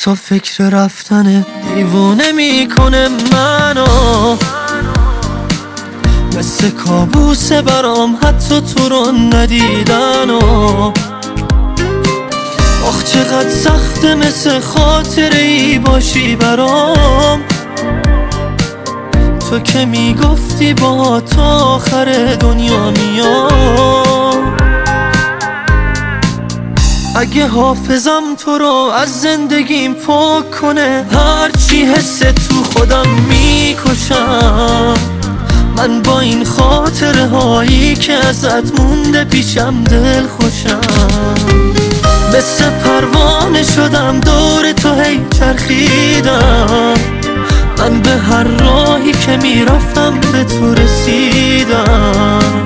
حتی فکر رفتن دیوونه میکنه منو، مثل کابوسه برام حتی تو رو ندیدن. آخ چقدر سخته مثل خاطره ای باشی برام، تو که میگفتی با تا آخر دنیا میام. اگه حافظم تو رو از زندگیم پاک کنه، هرچی حس تو خودم میکشم. من با این خاطره هایی که ازت مونده پیشم دل خوشم. مثل پروانه شدم دور تو هی چرخیدم، من به هر راهی که میرفتم به تو رسیدم.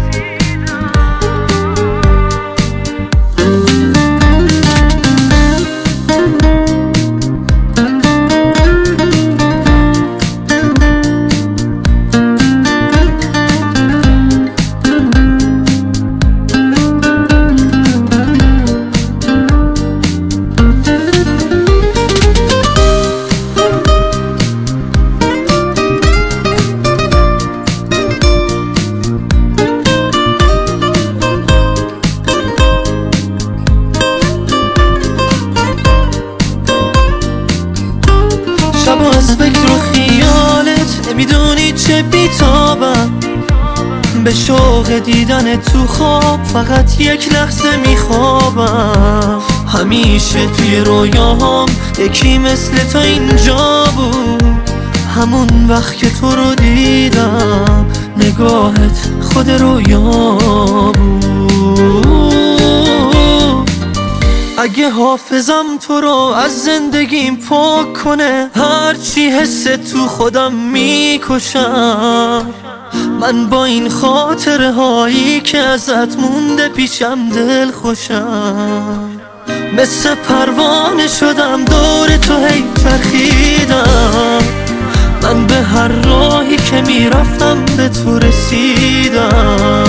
شب از فکر و خیالت نمیدونی چه بیتابم، به شوق دیدن تو خواب فقط یک لحظه میخوابم. همیشه توی رویاهام یکی مثل تو اینجا بود، همون وقت که تو رو دیدم نگاهت خود رویا بود. اگه حافظم تو رو از زندگیم پاک کنه، هرچی حس تو خودم میکشم. من با این خاطره هایی که ازت مونده پیشم دل خوشم. مثل پروانه شدم دور تو هی چرخیدم، من به هر راهی که میرفتم به تو رسیدم.